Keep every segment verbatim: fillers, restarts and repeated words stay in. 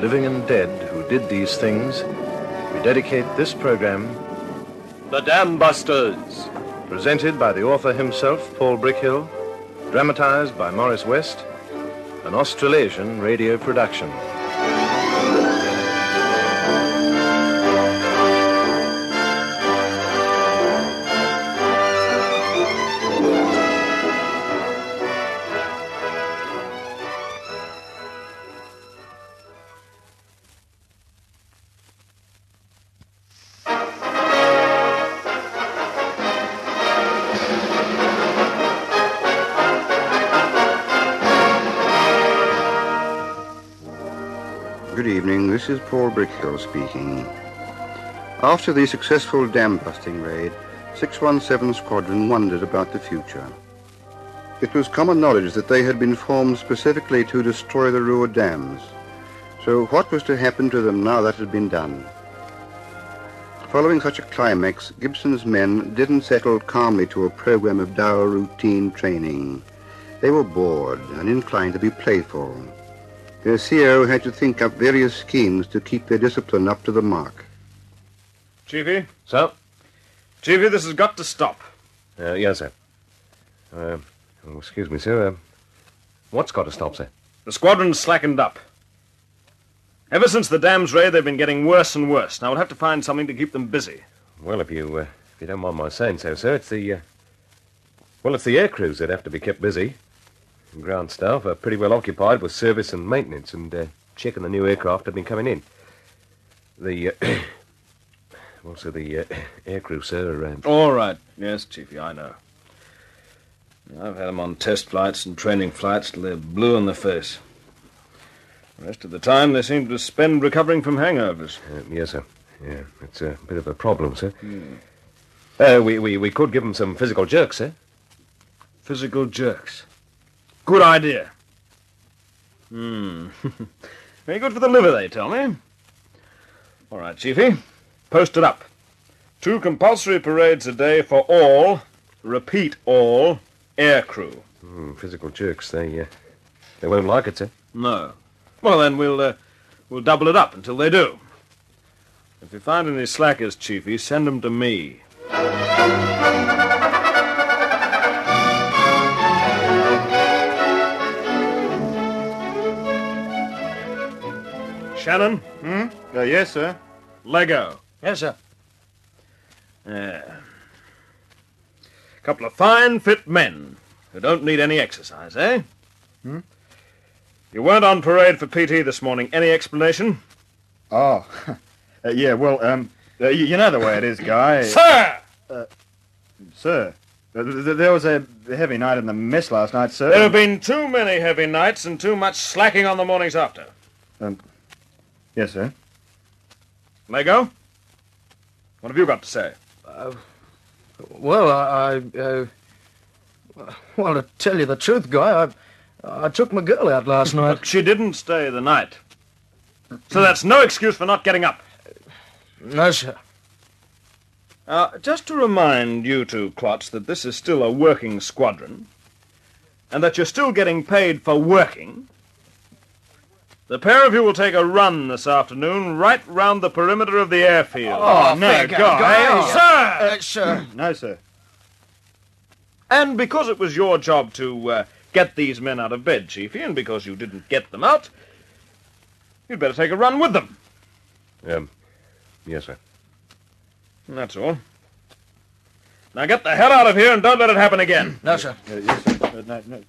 living and dead who did these things, we dedicate this program, The Dam Busters, presented by the author himself, Paul Brickhill, dramatized by Morris West, an Australasian radio production. Good evening, this is Paul Brickhill speaking. After the successful dam-busting raid, six one seven Squadron wondered about the future. It was common knowledge that they had been formed specifically to destroy the Ruhr dams. So what was to happen to them now that had been done? Following such a climax, Gibson's men didn't settle calmly to a program of dour routine training. They were bored and inclined to be playful. Their C O had to think up various schemes to keep their discipline up to the mark. Chiefy? Sir? Chiefy, this has got to stop. Uh, yes, sir. Uh, oh, excuse me, sir. Uh, what's got to stop, sir? The squadron's slackened up. Ever since the dam's raid, they've been getting worse and worse. Now we'll have to find something to keep them busy. Well, if you uh, if you don't mind my saying so, sir, it's the... Uh, well, it's the air crews that have to be kept busy. The ground staff are pretty well occupied with service and maintenance and uh, checking the new aircraft that have been coming in. The... Uh, well, so the uh, air crew, sir, are... Uh, All right. Yes, Chiefy, I know. I've had them on test flights and training flights till they're blue in the face. The rest of the time, they seem to spend recovering from hangovers. uh, yes, sir. Yeah, it's a bit of a problem, sir. Hmm. Uh, we, we, we could give them some physical jerks, sir. Physical jerks. Good idea. Hmm. Very good for the liver, they tell me. All right, Chiefy. Post it up. Two compulsory parades a day for all, repeat all, air crew. Mm, physical jerks, they, uh, they won't like it, sir. No. Well, then we'll, uh, we'll double it up until they do. If you find any slackers, Chiefy, send them to me. Shannon? Hmm? Uh, yes, sir. Lego. Yes, sir. Yeah. Couple of fine, fit men who don't need any exercise, eh? Hmm? You weren't on parade for P T this morning. Any explanation? Oh, uh, yeah, well, um, uh, you, you know the way it is, Guy. Sir! Uh, sir, uh, th- th- there was a heavy night in the mess last night, sir. There have been too many heavy nights and too much slacking on the mornings after. Um, yes, sir. Lego? What have you got to say? Uh, well, I... I uh, well, to tell you the truth, Guy, I... I took my girl out last night. But she didn't stay the night. So that's no excuse for not getting up. No, sir. Uh, just to remind you two, Klotz, that this is still a working squadron, and that you're still getting paid for working, the pair of you will take a run this afternoon right round the perimeter of the airfield. Oh, no, Guy. Guy. Sir! Uh, sir. No, sir. And because it was your job to... Uh, Get these men out of bed, Chiefy, and because you didn't get them out, you'd better take a run with them. Um, yes, sir. And that's all. Now get the hell out of here and don't let it happen again. No, sir. Uh, yes, sir. Uh, no, no.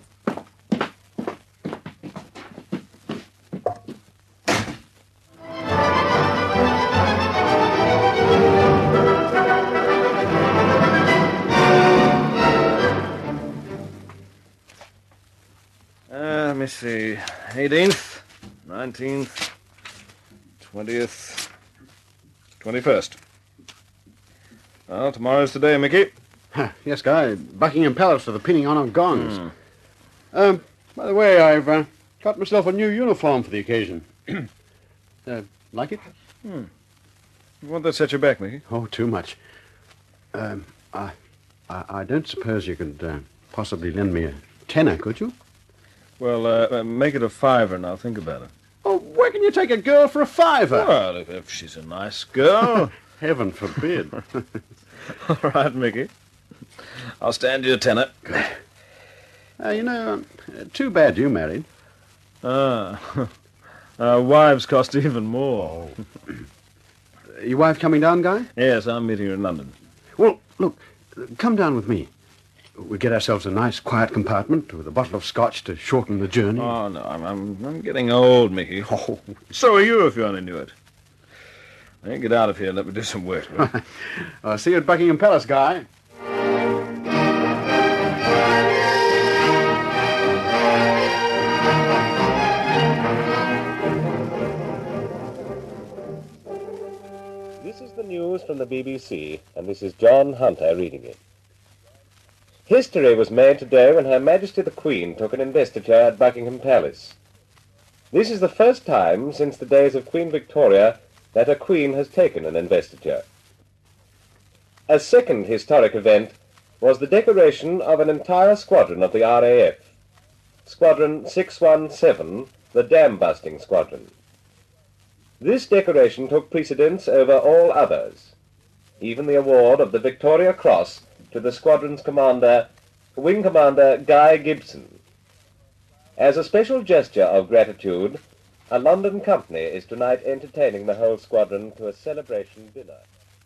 Uh, let me see. eighteenth, nineteenth, twentieth, twenty-first. Well, tomorrow's the day, Mickey. Yes, Guy. Buckingham Palace for the pinning on of gongs. Hmm. Um, by the way, I've uh, got myself a new uniform for the occasion. uh, like it? Hmm. Won't that set you back, Mickey? Oh, too much. Um, I, I, I don't suppose you could uh, possibly lend me a tenner, could you? Well, uh, uh, make it a fiver and I'll think about it. Oh, Well, where can you take a girl for a fiver? Well, if, if she's a nice girl. Heaven forbid. All right, Mickey. I'll stand you a tenner. Uh, you know, um, too bad you married. Ah. Our wives cost even more. Your wife coming down, Guy? Yes, I'm meeting her in London. Well, look, come down with me. We get ourselves a nice, quiet compartment with a bottle of scotch to shorten the journey. Oh, no, I'm, I'm, I'm getting old, Mickey. Oh. So are you, if you only knew it. Now, get out of here and let me do some work. I'll see you at Buckingham Palace, Guy. This is the news from the B B C, and this is John Hunter reading it. History was made today when Her Majesty the Queen took an investiture at Buckingham Palace. This is the first time since the days of Queen Victoria that a queen has taken an investiture. A second historic event was the decoration of an entire squadron of the R A F, Squadron six one seven, the dam-busting squadron. This decoration took precedence over all others, even the award of the Victoria Cross to the squadron's commander, Wing Commander Guy Gibson. As a special gesture of gratitude, a London company is tonight entertaining the whole squadron to a celebration dinner.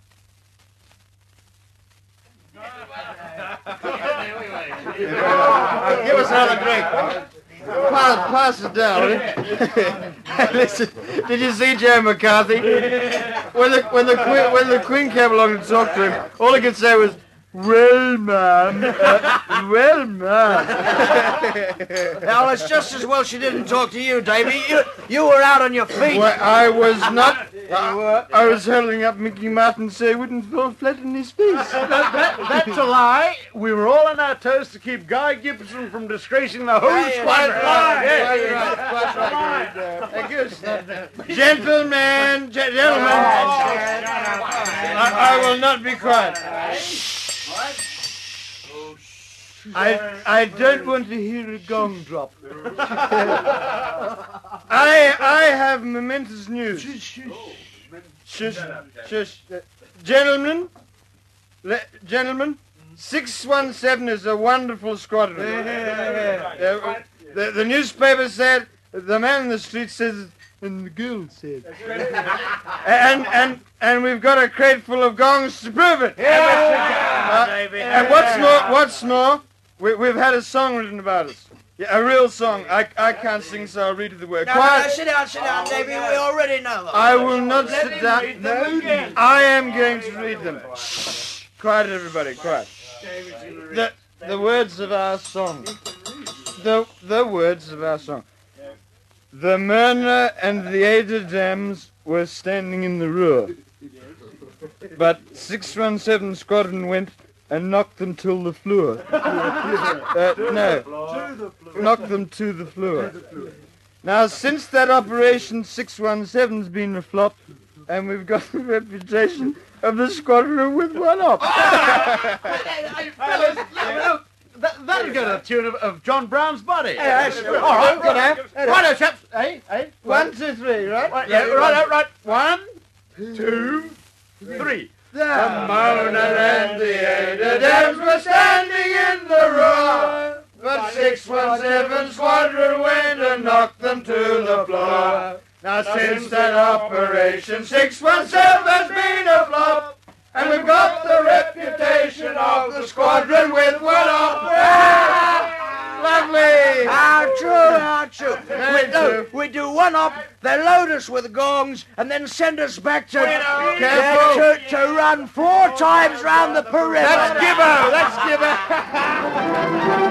Give us another drink. Pass, pass it down, will you? Listen, did you see Jerry McCarthy? When the when the queen when the Queen came along to talk to him, all he could say was, "Well, ma'am, uh, well, ma'am." Now, it's just as well she didn't talk to you, Davy. You, you were out on your feet. Well, I was not. I, I was holding up Mickey Martin so he wouldn't fall flat in his face. that, that, that's a lie. We were all on our toes to keep Guy Gibson from disgracing the whole Hey, squadron. right, right, right, right. Thank you. Gentlemen, ge- gentlemen, I, I will not be quiet. I I don't want to hear a gong drop. I I have momentous news. Shush, shush, uh, gentlemen, le- gentlemen, six one seven is a wonderful squadron. Uh, the, the newspaper said, the man in the street says, and the girl said. and and and we've got a crate full of gongs to prove it. Uh, and what's more, what's more, we, we've had a song written about us. Yeah, a real song. I, I can't sing, so I'll read you the word. No, Quiet. no, no, sit down, sit down, Davy. We already know that. I will not sit down. I am going to read them. Shh. Quiet, everybody. Quiet. The the words of our song. The the words of our song. The Myrna and the Ada dams were standing in the rear, but six one seven Squadron went and knocked them till the floor. Uh, no, knocked them to the floor. Now, since that operation, six one seven's been a flop, and we've got the reputation of the squadron with one up. Hey, fellas, that, that'll go to the tune of, of John Brown's Body. Hey, hey, all right, good, eh? Righto, chaps. Hey, hey. One, two, three, right? Right, yeah, right, right, right. One, two, three. The Mona and the Ada dams were standing in the roar, but six one seven Squadron went and knocked them to the floor. Now since that operation, six one seven's been a flop, and we've got the reputation of the squadron with one up. Lovely! How true, how true. Very We do, true. we do one up, they load us with gongs, and then send us back to, Careful. yeah, to, to run four times round the perimeter. Let's give her! Let's give her!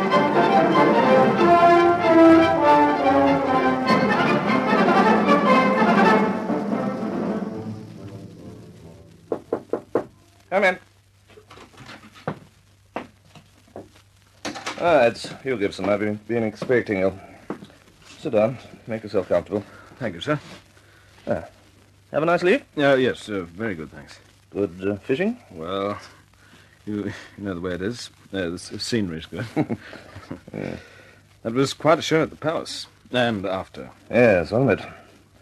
Come in. Ah, it's Hugh Gibson. I've been, been expecting you. Sit down. Make yourself comfortable. Thank you, sir. Have a nice leave. Uh, yes, uh, very good, thanks. Good uh, fishing? Well, you, you know the way it is. Uh, the s- scenery's good. Yeah. That was quite a show at the palace. And after. Yes, wasn't it?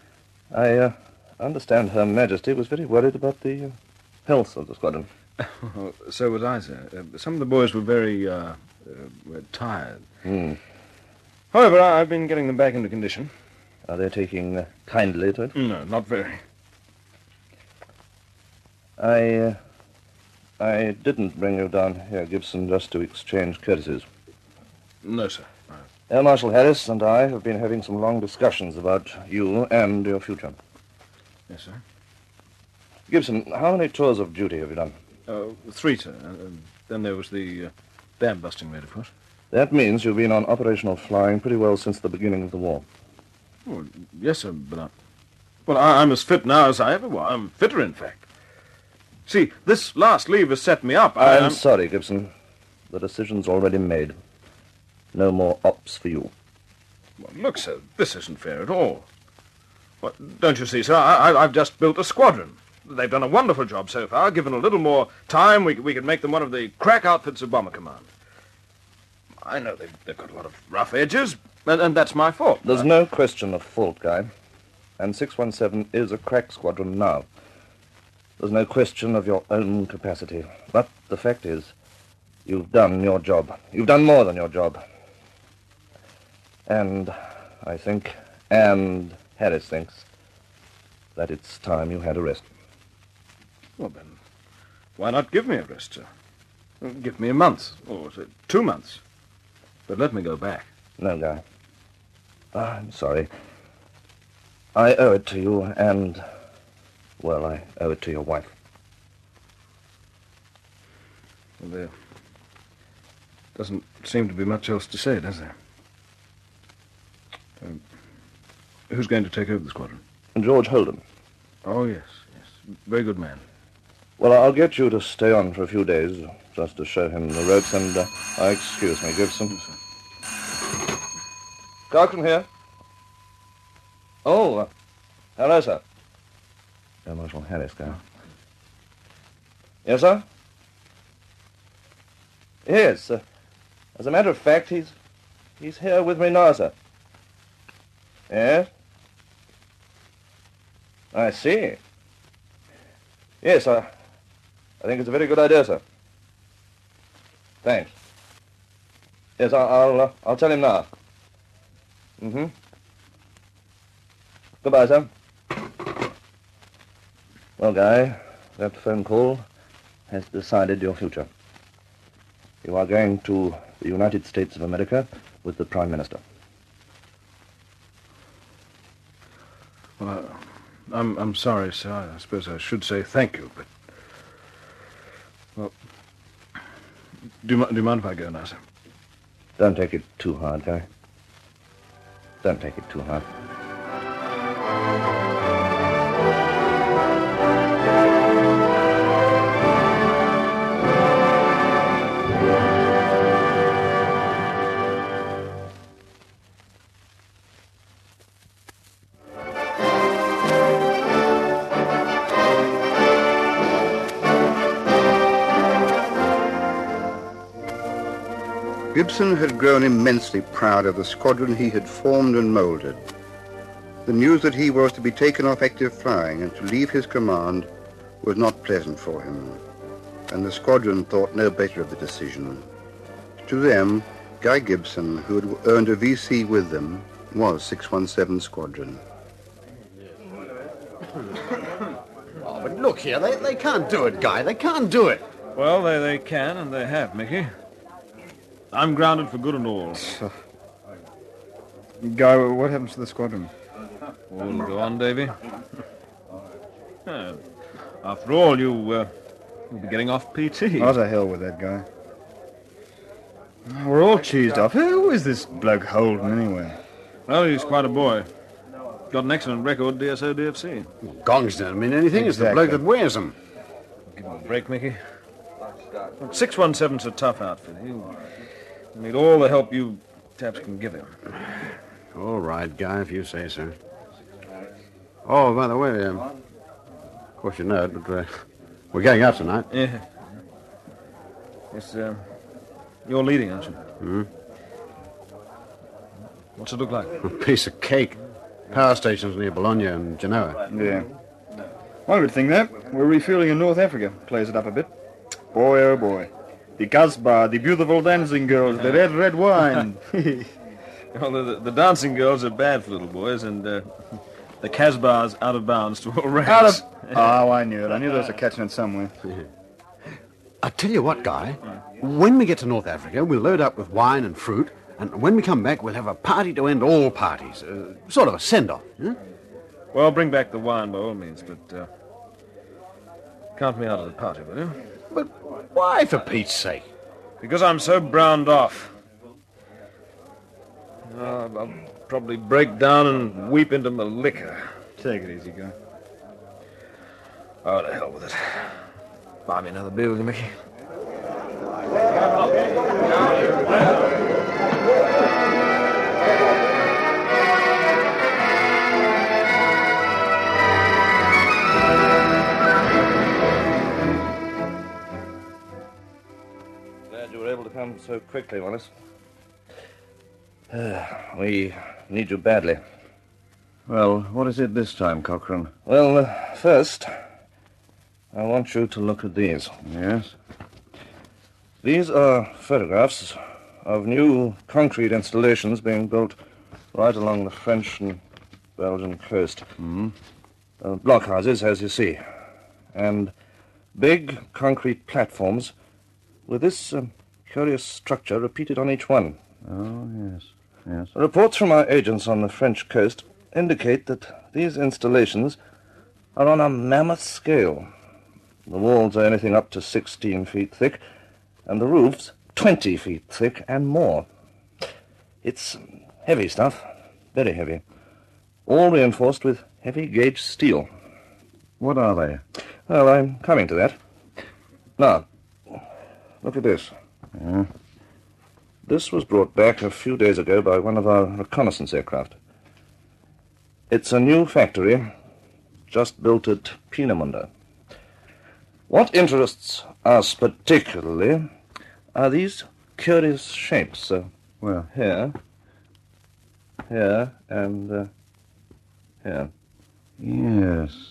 I uh, understand Her Majesty was very worried about the uh, health of the squadron. Oh, so was I, sir. Uh, some of the boys were very uh, uh, were tired. Hmm. However, I- I've been getting them back into condition. Are they taking uh, kindly to it? No, not very. I, uh, I didn't bring you down here, Gibson, just to exchange courtesies. No, sir. No. Air Marshal Harris and I have been having some long discussions about you and your future. Yes, sir. Gibson, how many tours of duty have you done? Uh, three, sir. And, and then there was the uh, dam-busting raid, of course. That means you've been on operational flying pretty well since the beginning of the war. Oh, yes, sir, but I... Well, I, I'm as fit now as I ever was. I'm fitter, in fact. See, this last leave has set me up. I, I'm I'm sorry, Gibson. The decision's already made. No more ops for you. Well, look, sir, this isn't fair at all. What, don't you see, sir? I, I, I've just built a squadron. They've done a wonderful job so far. Given a little more time, we, we could make them one of the crack outfits of Bomber Command. I know they've, they've got a lot of rough edges, and, and that's my fault. There's no question of fault, Guy. And six one seven is a crack squadron now. There's no question of your own capacity. But the fact is, you've done your job. You've done more than your job. And I think, and Harris thinks, that it's time you had a rest. Well, then, why not give me a rest, sir? Well, give me a month, or say, two months. But let me go back. No, Guy. I'm sorry. I owe it to you, and, well, I owe it to your wife. Well, there doesn't seem to be much else to say, does there? Um, who's going to take over the squadron? George Holden. Oh, yes, yes. Very good man. Well, I'll get you to stay on for a few days, just to show him the ropes, and, uh, uh, excuse me, Gibson. Cochran here. Oh, uh, hello, sir. Air Marshal Harris, Guy. Yes, sir? Yes, uh, as a matter of fact, he's, he's here with me now, sir. Yes? I see. Yes, I, I think it's a very good idea, sir. Thanks. Yes, I'll, I'll, uh, I'll tell him now. Mm-hmm. Goodbye, sir. Well, Guy, that phone call has decided your future. You are going to the United States of America with the Prime Minister. Well, uh, I'm, I'm sorry, sir. I suppose I should say thank you, but... Well, do you, mi- do you mind if I go now, sir? Don't take it too hard, Guy. Don't take it too hard. Gibson had grown immensely proud of the squadron he had formed and molded. The news that he was to be taken off active flying and to leave his command was not pleasant for him, and the squadron thought no better of the decision. To them, Guy Gibson, who had earned a V C with them, was six one seven Squadron. Oh, but look here, they, they can't do it, Guy. They can't do it. Well, they, they can, and they have, Mickey. I'm grounded for good and all. Guy, what happens to the squadron? All will go on, Davy. Yeah. After all, you, uh, you'll be getting off P T. Oh, to hell with that guy. We're all cheesed off. Who is this bloke Holden, anyway? Well, he's quite a boy. Got an excellent record, D S O, D F C. Well, gongs don't mean anything. It's the Exactly. bloke that wears them. Give him a break, Mickey. Look, six one seven's a tough outfit. He'll need all the help you taps can give him. All right, Guy, if you say so. Oh, by the way, um, of course you know it, but uh, we're going out tonight. Yeah. Yes, um, you're leading, aren't you? Hmm? What's it look like? A piece of cake. power stations near Bologna and Genoa. Yeah. One good thing, though, we're refueling in North Africa. Plays it up a bit. Boy, oh boy. The Casbah, the beautiful dancing girls, the red, red wine. Well, the, the dancing girls are bad for little boys, and uh, the Casbah's out of bounds to all ranks. Out of... Oh, I knew it. I knew there was a catching it somewhere. I tell you what, Guy. When we get to North Africa, we'll load up with wine and fruit, and when we come back, we'll have a party to end all parties. Uh, sort of a send-off. Huh? Well, bring back the wine by all means, but uh, count me out of the party, will you? But why, for Pete's sake? Because I'm so browned off. Uh, I'll probably break down and weep into my liquor. Take it easy, Guy. Oh, to hell with it. Buy me another beer, will you, Mickey? Glad you were able to come so quickly, Wallace. Uh, we need you badly. Well, what is it this time, Cochrane? Well, uh, first, I want you to look at these. Yes? These are photographs of new concrete installations being built right along the French and Belgian coast. Mm-hmm. Uh, blockhouses, as you see. And big concrete platforms with this um, curious structure repeated on each one. Oh, yes, yes. Reports from our agents on the French coast indicate that these installations are on a mammoth scale. The walls are anything up to sixteen feet thick, and the roofs twenty feet thick and more. It's heavy stuff, very heavy, all reinforced with heavy-gauge steel. What are they? Well, I'm coming to that. Now, look at this. Yeah. This was brought back a few days ago by one of our reconnaissance aircraft. It's a new factory, just built at Peenemünde. What interests us particularly are these curious shapes. Uh, well, here, here, and uh, here. Yes.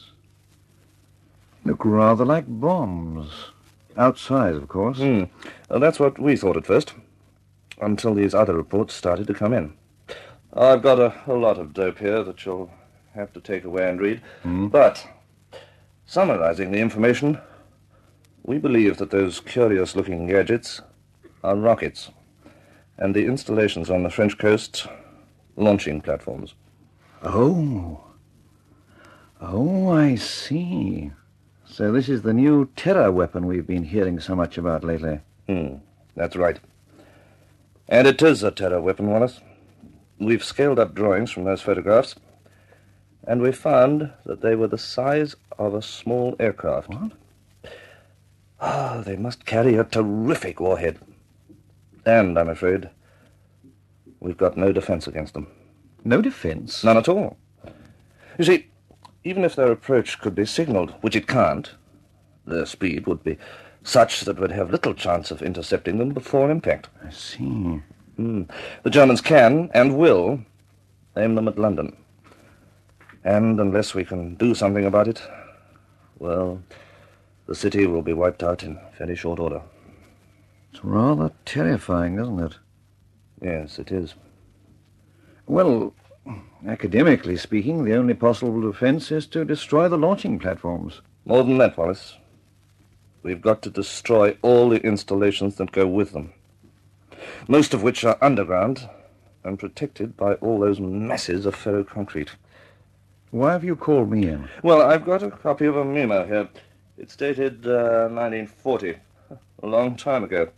Look rather like bombs. Outside, of course. Hmm. Well, that's what we thought at first, until these other reports started to come in. I've got a, a lot of dope here that you'll have to take away and read. Mm. But, summarizing the information, we believe that those curious-looking gadgets are rockets, and the installations on the French coast, launching platforms. Oh. Oh, I see. So this is the new terror weapon we've been hearing so much about lately. Hmm, that's right. And it is a terror weapon, Wallace. We've scaled up drawings from those photographs, and we found that they were the size of a small aircraft. What? Ah, they must carry a terrific warhead. And, I'm afraid, we've got no defense against them. No defense? None at all. You see, even if their approach could be signaled, which it can't, their speed would be such that we'd have little chance of intercepting them before impact. I see. Mm. The Germans can, and will, aim them at London. And unless we can do something about it, well, the city will be wiped out in very short order. It's rather terrifying, isn't it? Yes, it is. Well, academically speaking, the only possible defense is to destroy the launching platforms. More than that, Wallace. We've got to destroy all the installations that go with them, most of which are underground and protected by all those masses of ferroconcrete. Why have you called me in? Well, I've got a copy of a memo here. It's dated uh, nineteen forty, a long time ago.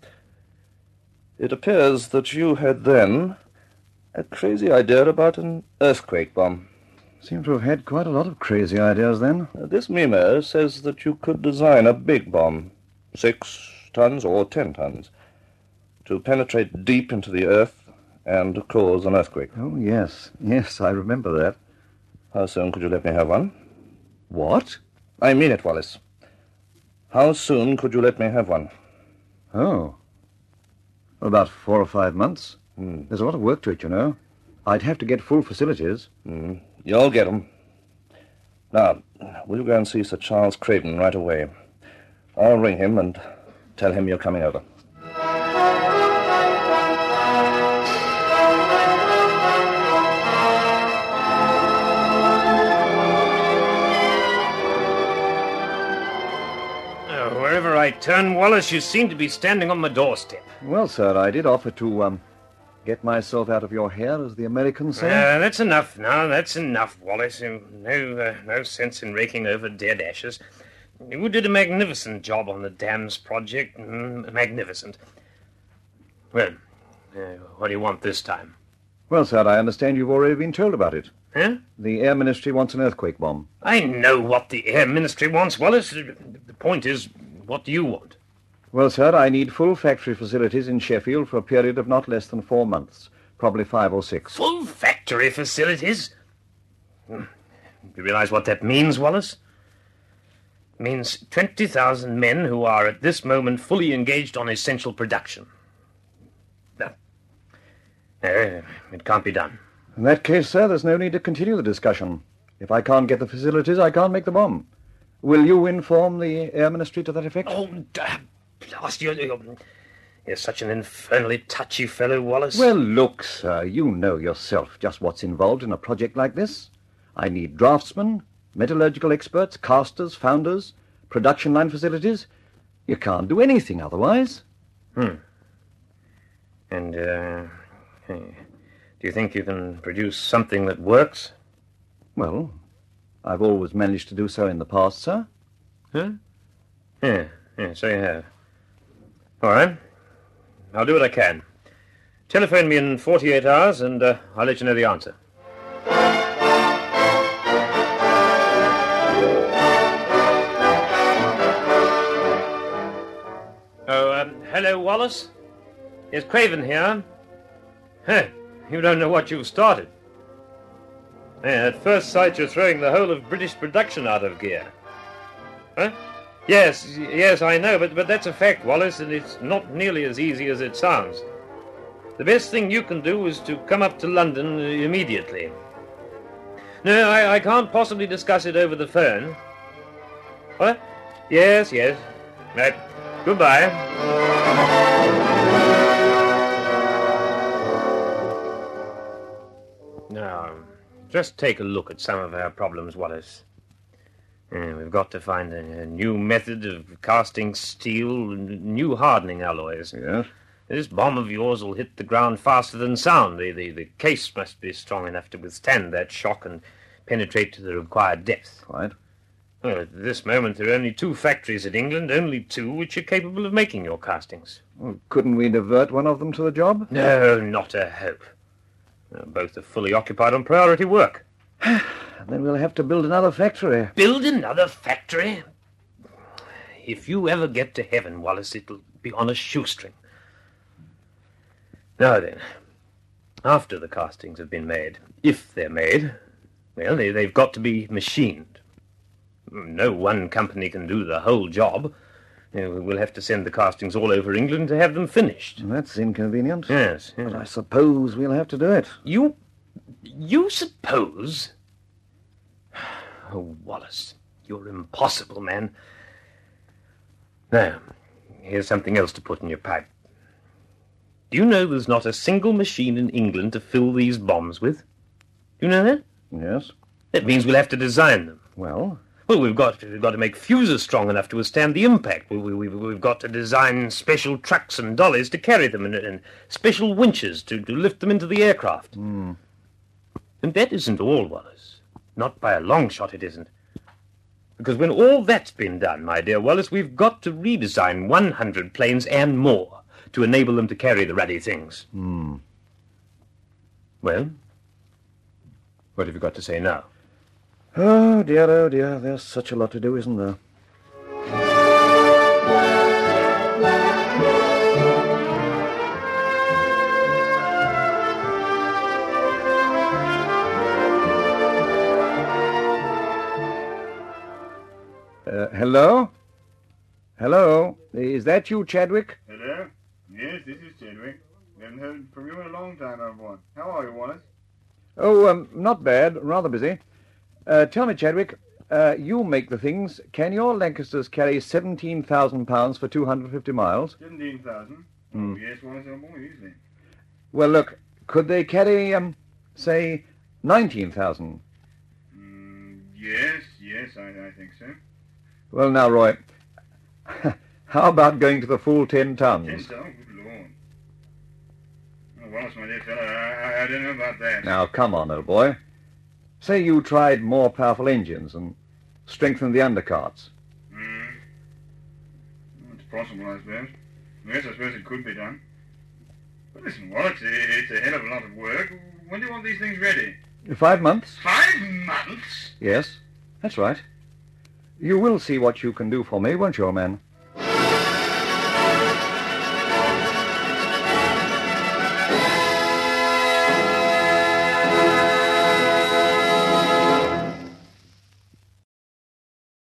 It appears that you had then a crazy idea about an earthquake bomb. Seem to have had quite a lot of crazy ideas then. Uh, this memo says that you could design a big bomb, six tons or ten tons, to penetrate deep into the earth and cause an earthquake. Oh, yes. Yes, I remember that. How soon could you let me have one? What? I mean it, Wallace. How soon could you let me have one? Oh. Well, about four or five months. Hmm. There's a lot of work to it, you know. I'd have to get full facilities. Hmm. You'll get 'em. Now, we'll go and see Sir Charles Craven right away. I'll ring him and tell him you're coming over. Uh, wherever I turn, Wallace, you seem to be standing on my doorstep. Well, sir, I did offer to, um, get myself out of your hair, as the Americans say. Uh, that's enough now. That's enough, Wallace. Uh, No, uh, no sense in raking over dead ashes. You did a magnificent job on the dams project. Mm, magnificent. Well, uh, what do you want this time? Well, sir, I understand you've already been told about it. Huh? The Air Ministry wants an earthquake bomb. I know what the Air Ministry wants, Wallace. The point is, what do you want? Well, sir, I need full factory facilities in Sheffield for a period of not less than four months. Probably five or six. Full factory facilities? Hmm. You realize what that means, Wallace? It means twenty thousand men who are at this moment fully engaged on essential production. No. No, it can't be done. In that case, sir, there's no need to continue the discussion. If I can't get the facilities, I can't make the bomb. Will you inform the Air Ministry to that effect? Oh, blast you. You're, you're such an infernally touchy fellow, Wallace. Well, look, sir, you know yourself just what's involved in a project like this. I need draftsmen, metallurgical experts, casters, founders, production line facilities. You can't do anything otherwise. Hmm. And, uh, do you think you can produce something that works? Well, I've always managed to do so in the past, sir. Huh? Yeah, yeah, so you have. All right. I'll do what I can. Telephone me in forty-eight hours, and uh, I'll let you know the answer. Oh, um, hello, Wallace. It's Craven here. Huh, you don't know what you've started. Yeah, at first sight, you're throwing the whole of British production out of gear. Huh? Yes, yes, I know, but, but that's a fact, Wallace, and it's not nearly as easy as it sounds. The best thing you can do is to come up to London immediately. No, I, I can't possibly discuss it over the phone. What? Yes, yes. Right. Goodbye. Now, just take a look at some of our problems, Wallace. Uh, we've got to find a, a new method of casting steel, n- new hardening alloys. Yes? This bomb of yours will hit the ground faster than sound. The, the, the case must be strong enough to withstand that shock and penetrate to the required depth. Quite. Well, at this moment, there are only two factories in England, only two which are capable of making your castings. Well, couldn't we divert one of them to the job? No, not a hope. Uh, both are fully occupied on priority work. Then we'll have to build another factory. Build another factory? If you ever get to heaven, Wallace, it'll be on a shoestring. Now then, after the castings have been made, if they're made, well, they, they've got to be machined. No one company can do the whole job. You know, we'll have to send the castings all over England to have them finished. That's inconvenient. Yes, yes. But I suppose we'll have to do it. You... you suppose... Oh, Wallace, you're impossible, man. Now, here's something else to put in your pipe. Do you know there's not a single machine in England to fill these bombs with? Do you know that? Yes. That means we'll have to design them. Well? Well, we've got, we've got to make fuses strong enough to withstand the impact. We, we, we've, we've got to design special trucks and dollies to carry them, and, and special winches to, to lift them into the aircraft. Mm. And that isn't all, Wallace. Not by a long shot it isn't. Because when all that's been done, my dear Wallace, we've got to redesign one hundred planes and more to enable them to carry the ruddy things. Hmm. Well, what have you got to say now? Oh, dear, oh, dear. There's such a lot to do, isn't there? Uh, hello? Hello? Is that you, Chadwick? Hello? Yes, this is Chadwick. We haven't heard from you in a long time, old boy. How are you, Wallace? Oh, um, not bad. Rather busy. Uh, tell me, Chadwick, uh, you make the things. Can your Lancasters carry seventeen thousand pounds for two hundred fifty miles? seventeen thousand? Hmm. Oh, yes, Wallace, or more easily. Well, look, could they carry, um, say, nineteen thousand? Mm, yes, yes, I, I think so. Well, now, Roy, how about going to the full ten tons? Ten tons? Good Lord. Oh, Wallace, my dear fellow, I, I, I don't know about that. Now, come on, old boy. Say you tried more powerful engines and strengthened the undercarts. Mm. Well, it's possible, I suppose. Yes, I suppose it could be done. But listen, Wallace, it's a hell of a lot of work. When do you want these things ready? Five months? Five months? Yes, that's right. You will see what you can do for me, won't you, old man?